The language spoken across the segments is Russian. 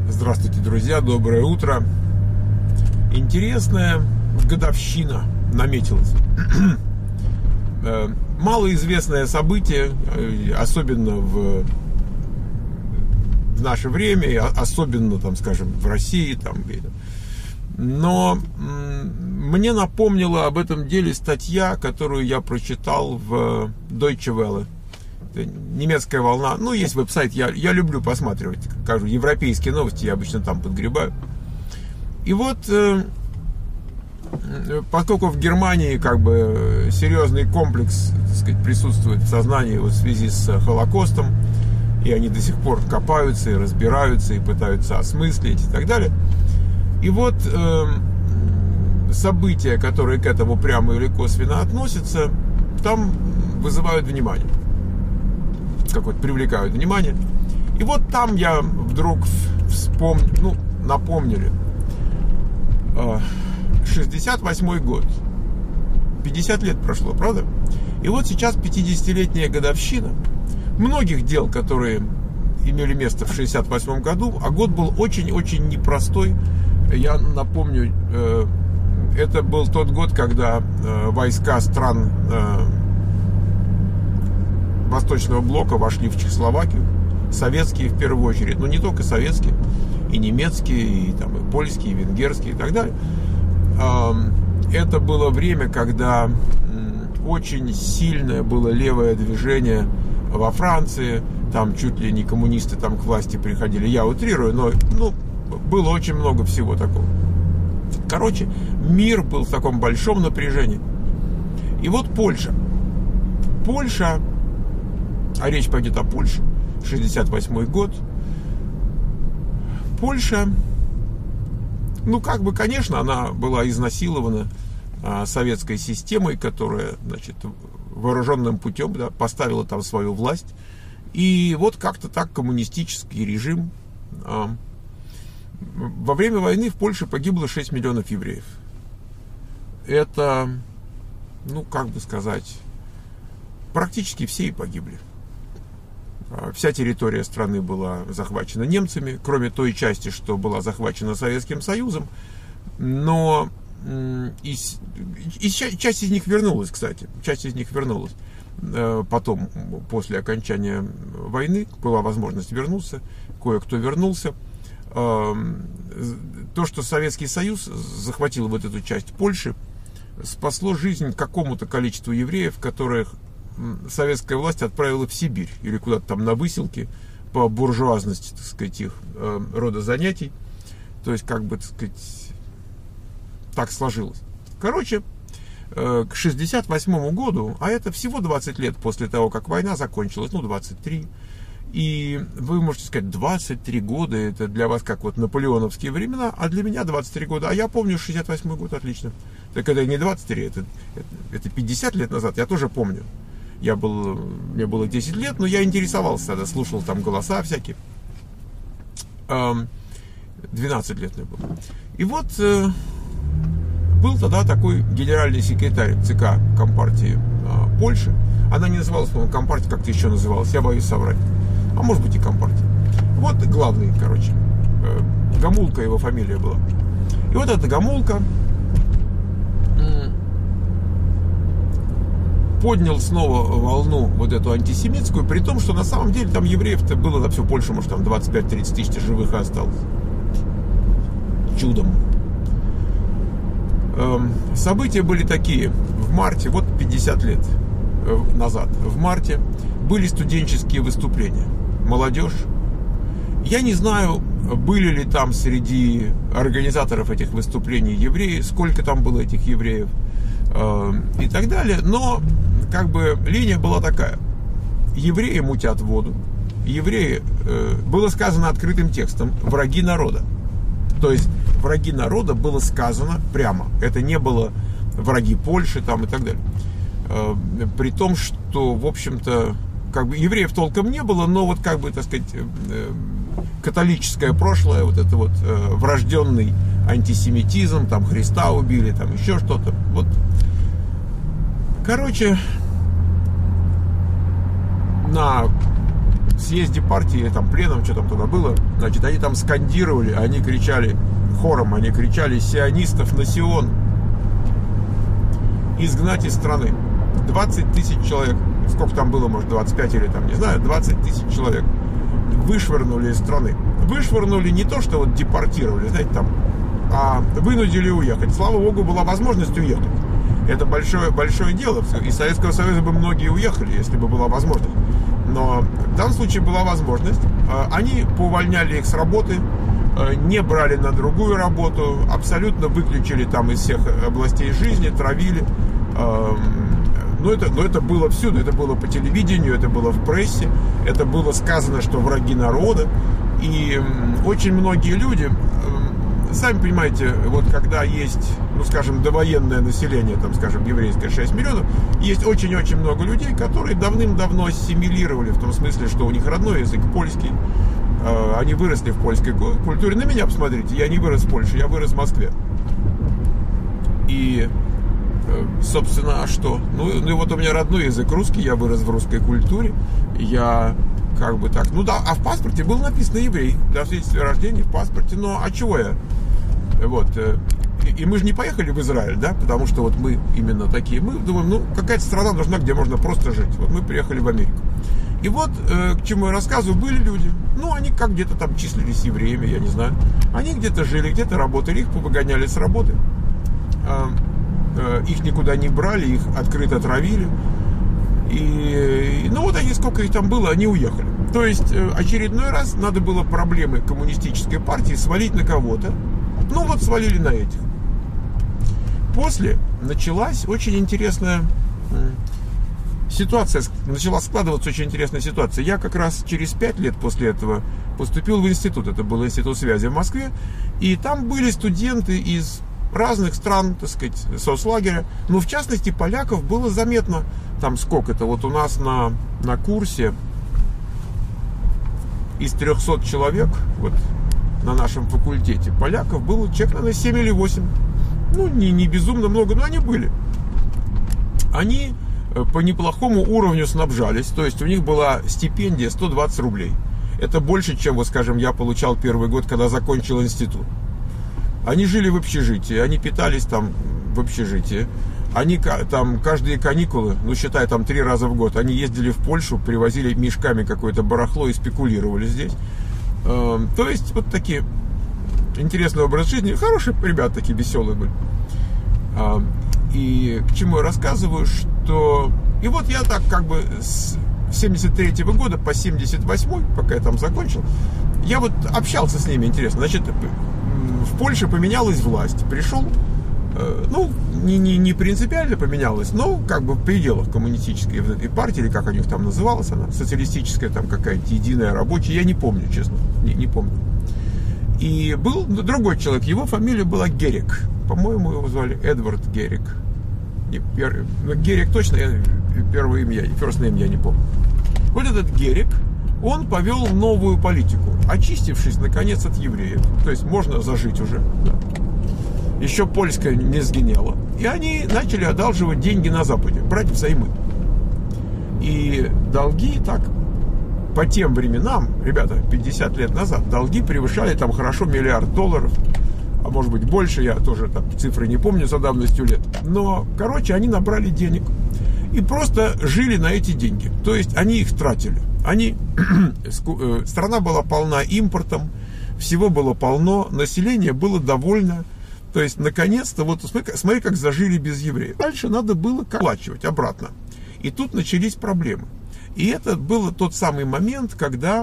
Здравствуйте, друзья, доброе утро. Интересная годовщина наметилась. Малоизвестное событие, особенно в наше время, особенно, там, скажем, в России. Но мне напомнила об этом деле статья, которую я прочитал в Deutsche Welle. Немецкая волна. Ну, есть веб-сайт, я люблю посматривать, скажу, европейские новости, я обычно там подгребаю. И вот, поскольку в Германии серьезный комплекс, так сказать, присутствует в сознании в связи с Холокостом, и они до сих пор копаются и разбираются, и пытаются осмыслить и так далее. И вот события, которые к этому прямо или косвенно относятся, там вызывают внимание. Привлекают внимание. И вот там я вдруг напомнили. 68-й год. 50 лет прошло, правда? И вот сейчас 50-летняя годовщина многих дел, которые имели место в 68 году, а год был очень-очень непростой. Я напомню, это был тот год, когда войска стран Восточного блока вошли в Чехословакию, советские в первую очередь, но не только советские, и немецкие, и польские, и венгерские, и так далее. Это было время, когда очень сильное было левое движение во Франции, там чуть ли не коммунисты к власти приходили, я утрирую, но было очень много всего такого. Короче, мир был в таком большом напряжении. И вот Польша, а речь пойдет о Польше, 68-й год. Польша, конечно, она была изнасилована советской системой, которая, вооруженным путем поставила там свою власть. И вот как-то так коммунистический режим. Во время войны в Польше погибло 6 миллионов евреев. Это, практически все и погибли. Вся территория страны была захвачена немцами, кроме той части, что была захвачена Советским Союзом. Но часть из них вернулась, кстати. Часть из них вернулась. Потом, после окончания войны, была возможность вернуться. Кое-кто вернулся. То, что Советский Союз захватил вот эту часть Польши, спасло жизнь какому-то количеству евреев, которых советская власть отправила в Сибирь или куда-то там на выселки по буржуазности, их рода занятий. То есть, так сложилось. Короче, к 68 году, а это всего 20 лет после того, как война закончилась, 23. И вы можете сказать, 23 года, это для вас как наполеоновские времена, а для меня 23 года. А я помню 68 год отлично. Так это не 23, это 50 лет назад, я тоже помню. Мне было 10 лет, но я интересовался тогда, слушал там голоса всякие. 12 лет мне было. И вот был тогда такой генеральный секретарь ЦК Компартии Польши. Она не называлась, по-моему, Компартия, как-то еще называлась, я боюсь соврать. А может быть и Компартия. Вот главный, Гомулка его фамилия была. И вот эта Гомулка поднял снова волну вот эту антисемитскую, при том, что на самом деле там евреев-то было на всю Польшу, может, там 25-30 тысяч живых осталось. Чудом. События были такие. В марте, 50 лет назад, в марте были студенческие выступления. Молодежь. Я не знаю, были ли там среди организаторов этих выступлений евреи, сколько там было этих евреев и так далее, но линия была такая: евреи мутят воду, евреи, было сказано открытым текстом, враги народа. То есть враги народа было сказано прямо, это не было враги Польши и так далее. При том, что, в общем-то, евреев толком не было, но католическое прошлое, врожденный антисемитизм, Христа убили, еще что-то. Короче, на съезде партии, там пленом, что там тогда было, значит, они там скандировали, они кричали хором, они кричали: сионистов на Сион, изгнать из страны. 20 тысяч человек, сколько там было, может 25 или там, не знаю, 20 тысяч человек вышвырнули из страны. Вышвырнули не то, что вот депортировали, знаете, там, а вынудили уехать. Слава богу, была возможность уехать. Это большое дело. Из Советского Союза бы многие уехали, если бы была возможность. Но в данном случае была возможность. Они поувольняли их с работы, не брали на другую работу, абсолютно выключили там из всех областей жизни, травили. Но это было всюду, это было по телевидению, это было в прессе, это было сказано, что враги народа. И очень многие люди, сами понимаете, вот когда есть, ну скажем, довоенное население, там, скажем, еврейское 6 миллионов, есть очень-очень много людей, которые давным-давно ассимилировали, в том смысле, что у них родной язык польский, они выросли в польской культуре. На меня посмотрите, я не вырос в Польше, я вырос в Москве. И, собственно, а что? Ну и вот у меня родной язык русский, я вырос в русской культуре, я как бы так, ну да, а в паспорте было написано еврей, да, в свидетельстве о рождении, в паспорте, но а чего я? Вот, и мы же не поехали в Израиль, да, потому что вот мы именно такие, мы думаем, ну, какая-то страна нужна, где можно просто жить, вот мы приехали в Америку. И вот, к чему я рассказываю, были люди, ну, они как где-то там числились евреями, я не знаю, они где-то жили, где-то работали, их повыгоняли с работы, их никуда не брали, их открыто травили. И, ну вот они, сколько их там было, они уехали. То есть очередной раз надо было проблемы коммунистической партии свалить на кого-то. Ну вот свалили на этих. После началась очень интересная ситуация, начала складываться очень интересная ситуация. Я как раз через 5 лет после этого поступил в институт. Это был институт связи в Москве. И там были студенты из разных стран, так сказать, соцлагеря. Но в частности поляков было заметно. Там сколько-то, вот у нас на курсе из 300 человек, вот на нашем факультете, поляков было человек, наверное, 7 или 8. Ну, не безумно много, но они были. Они по неплохому уровню снабжались, то есть у них была стипендия 120 рублей. Это больше, чем, вот, скажем, я получал первый год, когда закончил институт. Они жили в общежитии, они питались там в общежитии. Они там каждые каникулы, ну считай, там 3 раза в год, они ездили в Польшу, привозили мешками какое-то барахло и спекулировали здесь. То есть вот такие интересный образ жизни. Хорошие ребята, такие веселые были. И к чему я рассказываю, что... И вот я так как бы с 73-го года по 78-й, пока я там закончил, я вот общался с ними, интересно. Значит, в Польше поменялась власть. Пришел, ну, не принципиально поменялась, но как бы в пределах коммунистической вот этой партии, или как у них там называлась она, социалистическая там какая-то, единая рабочая, я не помню, честно, не помню. И был другой человек, его фамилия была Герик. По-моему, его звали Эдвард Герик. Герик точно, первое имя, first name я не помню. Вот этот Герик, он повел новую политику, очистившись, наконец, от евреев. То есть можно зажить уже. Да. Еще польская не сгинела. И они начали одалживать деньги на Западе, брать взаймы. И долги так, по тем временам, ребята, 50 лет назад, долги превышали там хорошо $1 миллиард, а может быть больше, я тоже там цифры не помню за давностью лет. Но, короче, они набрали денег и просто жили на эти деньги. То есть они их тратили. Страна была полна импортом, всего было полно, население было довольно. То есть, наконец-то, вот смотри, как зажили без евреев. Дальше надо было оплачивать обратно. И тут начались проблемы. И это был тот самый момент, когда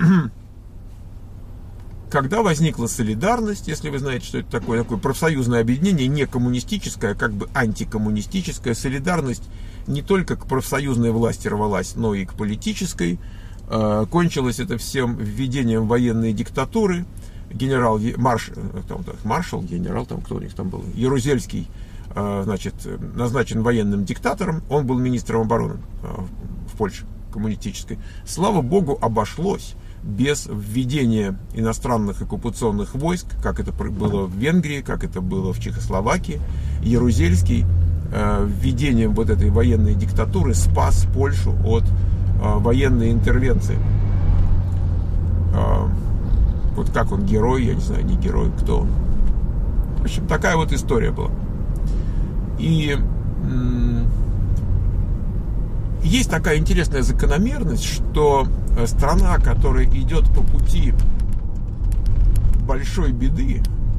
возникла солидарность, если вы знаете, что это такое профсоюзное объединение, не коммунистическое, а как бы антикоммунистическое. Солидарность не только к профсоюзной власти рвалась, но и к политической. Кончилось это всем введением военной диктатуры. Маршал, генерал, там кто у них там был, Ярузельский, значит, назначен военным диктатором. Он был министром обороны в Польше коммунистической. Слава богу, обошлось без введения иностранных оккупационных войск, как это было в Венгрии, как это было в Чехословакии. Ярузельский введением вот этой военной диктатуры спас Польшу от военной интервенции. Вот как он, герой, я не знаю, не герой, кто он. В общем, такая вот история была. И есть такая интересная закономерность, что страна, которая идет по пути большой беды,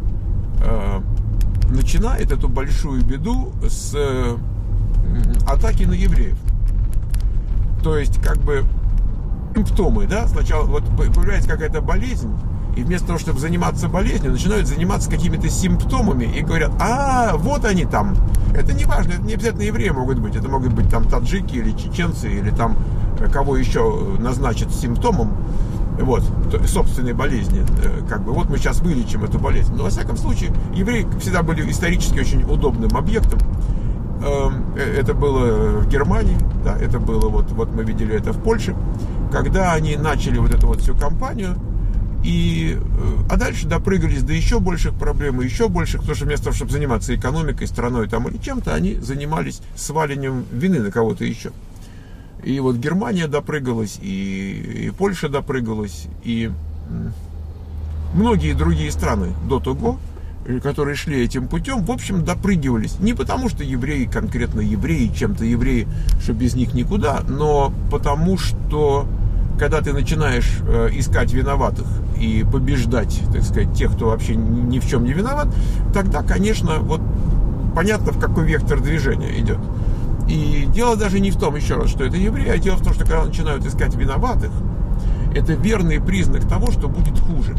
начинает эту большую беду с атаки на евреев. То есть, как бы, симптомы, да, сначала вот появляется какая-то болезнь, и вместо того, чтобы заниматься болезнью, начинают заниматься какими-то симптомами и говорят: вот они там. Это не важно, это не обязательно евреи могут быть, это могут быть там таджики или чеченцы, или там кого еще назначат симптомом, вот, собственной болезни, как бы, вот мы сейчас вылечим эту болезнь. Но, во всяком случае, евреи всегда были исторически очень удобным объектом. Это было в Германии, да, это было, вот мы видели это в Польше, когда они начали вот эту вот всю кампанию, а дальше допрыгались до еще больших проблем, и еще больших, потому что вместо того, чтобы заниматься экономикой, страной там или чем-то, они занимались свалением вины на кого-то еще. И вот Германия допрыгалась, и Польша допрыгалась, и многие другие страны до того, которые шли этим путем, в общем, допрыгивались. Не потому, что евреи, конкретно евреи, чем-то евреи, что без них никуда, но потому, что когда ты начинаешь искать виноватых и побеждать, так сказать, тех, кто вообще ни в чем не виноват, тогда, конечно, вот понятно, в какой вектор движения идет. И дело даже не в том, еще раз, что это евреи, а дело в том, что когда начинают искать виноватых, это верный признак того, что будет хуже.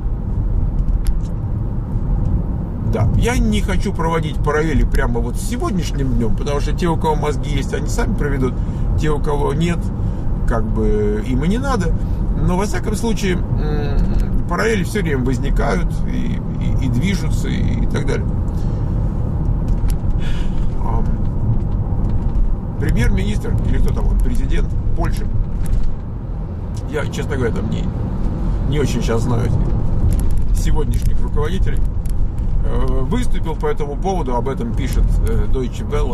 Да, я не хочу проводить параллели прямо вот с сегодняшним днем, потому что те, у кого мозги есть, они сами проведут, те, у кого нет, как бы им и не надо. Но, во всяком случае, параллели все время возникают и движутся, и так далее. Премьер-министр, или кто там он, президент Польши, я, честно говоря, там не очень сейчас знаю сегодняшних руководителей, выступил по этому поводу, об этом пишет Deutsche Welle.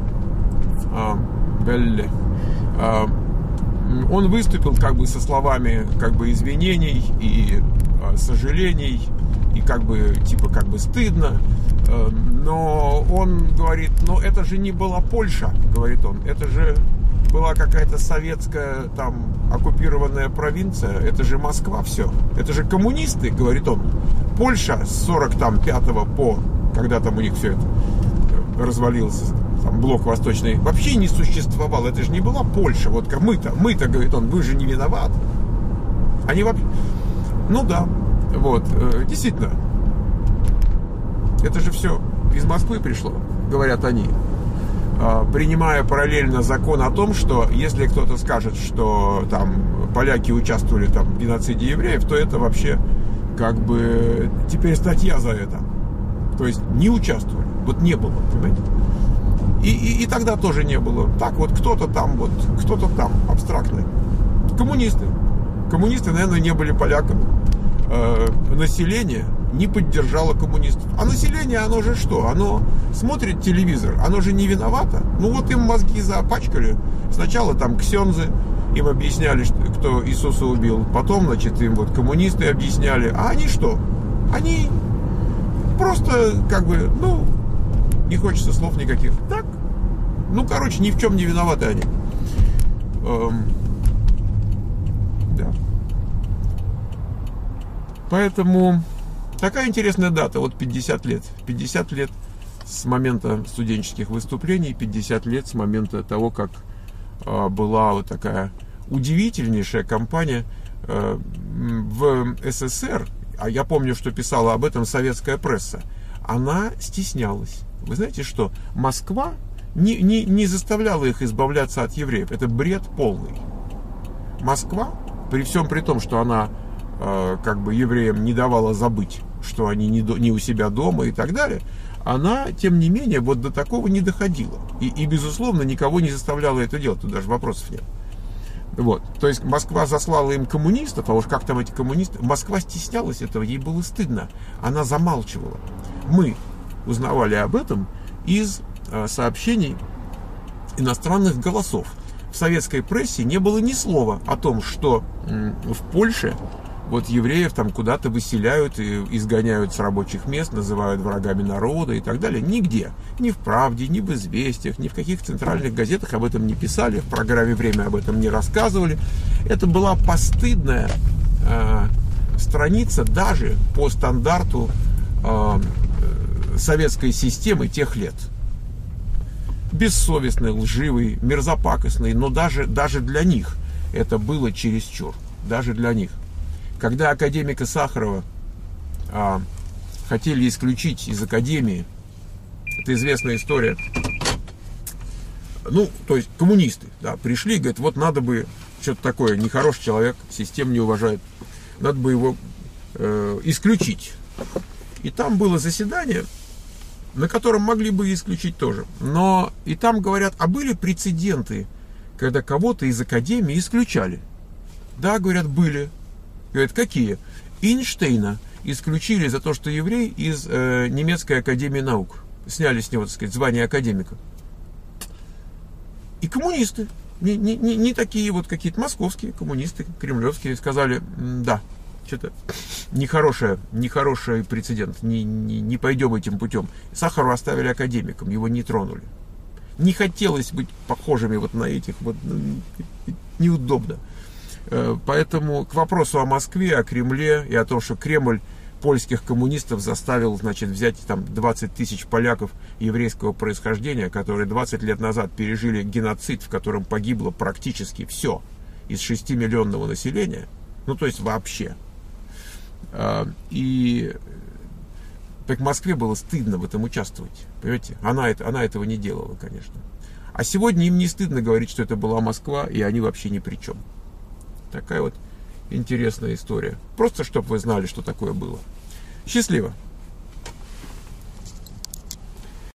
Он выступил как бы со словами как бы извинений и сожалений, и как бы типа как бы стыдно, но он говорит: но это же не была Польша, говорит он, это же была какая-то советская там оккупированная провинция, это же Москва все, это же коммунисты, говорит он. Польша с 45-го по, когда там у них все это развалился, там блок восточный, вообще не существовал, это же не была Польша, вот как мы-то, говорит он, вы же не виноваты. Они вообще, ну да, вот, действительно, это же все из Москвы пришло, говорят они, принимая параллельно закон о том, что если кто-то скажет, что там поляки участвовали там в геноциде евреев, то это вообще как бы теперь статья за это. То есть не участвовали, вот не было, понимаете? И тогда тоже не было. Так вот кто-то там, абстрактный. Коммунисты. Коммунисты, наверное, не были поляками. Население не поддержало коммунистов. А население, оно же что? Оно смотрит телевизор, оно же не виновато. Ну вот им мозги запачкали. Сначала там ксензы им объясняли, кто Иисуса убил. Потом, значит, им вот коммунисты объясняли. А они что? Они просто как бы, ну, не хочется слов никаких. Так, ну, короче, ни в чем не виноваты они. Да. Поэтому такая интересная дата. Вот 50 лет. 50 лет с момента студенческих выступлений, 50 лет с момента того, как была вот такая удивительнейшая кампания в СССР. А я помню, что писала об этом советская пресса. Она стеснялась. Вы знаете что? Москва не заставляла их избавляться от евреев. Это бред полный. Москва, при всем при том, что она как бы евреям не давала забыть, что они не у себя дома и так далее, она, тем не менее, вот до такого не доходила. И безусловно, никого не заставляла это делать. Тут даже вопросов нет. Вот. То есть Москва заслала им коммунистов, а уж как там эти коммунисты... Москва стеснялась этого, ей было стыдно. Она замалчивала. Мы узнавали об этом из сообщений иностранных голосов. В советской прессе не было ни слова о том, что в Польше вот евреев там куда-то выселяют и изгоняют с рабочих мест, называют врагами народа и так далее. Нигде. Ни в «Правде», ни в «Известиях», ни в каких центральных газетах об этом не писали, в программе «Время» об этом не рассказывали. Это была постыдная страница даже по стандарту советской системы тех лет. Бессовестный, лживый, мерзопакостный, но даже для них это было чересчур. Даже для них. Когда академика Сахарова хотели исключить из академии, это известная история, ну, то есть коммунисты, да, пришли и говорят, вот надо бы, что-то такое, нехороший человек, систему не уважает, надо бы его исключить. И там было заседание, на котором могли бы исключить тоже. Но и там говорят, а были прецеденты, когда кого-то из академии исключали? Да, говорят, были. Говорят, какие? Эйнштейна исключили за то, что еврей, из немецкой академии наук. Сняли с него, так сказать, звание академика. И коммунисты, не такие вот какие-то московские коммунисты, кремлевские, сказали, да, что-то нехороший прецедент, не пойдем этим путем. Сахарова оставили академиком, его не тронули. Не хотелось быть похожими вот на этих, вот, неудобно. Поэтому к вопросу о Москве, о Кремле и о том, что Кремль польских коммунистов заставил, значит, взять там 20 тысяч поляков еврейского происхождения, которые 20 лет назад пережили геноцид, в котором погибло практически все из 6-миллионного населения, ну то есть вообще. И так Москве было стыдно в этом участвовать, понимаете? Она этого не делала, конечно. А сегодня им не стыдно говорить, что это была Москва, и они вообще ни при чем. Такая вот интересная история. Просто, чтобы вы знали, что такое было. Счастливо!